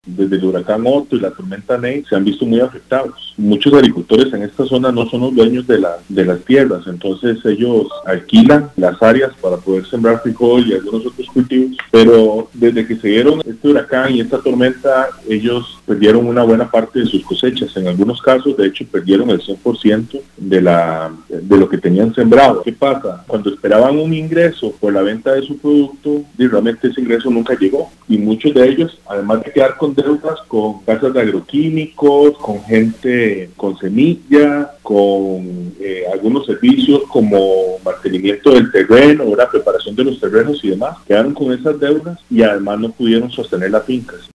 Desde el huracán Otto y la tormenta Ney se han visto muy afectados. Muchos agricultores en esta zona no son los dueños de las tierras, entonces ellos alquilan las áreas para poder sembrar frijol y algunos otros cultivos, pero desde que se dieron este huracán y esta tormenta, ellos perdieron una buena parte de sus cosechas. En algunos casos, de hecho, perdieron el 100% de lo que tenían sembrado. ¿Qué pasa? Cuando esperaban un ingreso por la venta de su producto, realmente ese ingreso nunca llegó, y muchos de ellos, además de quedar con deudas con casas de agroquímicos, con gente con semilla, con algunos servicios como mantenimiento del terreno, la preparación de los terrenos y demás, quedaron con esas deudas y además no pudieron sostener las fincas.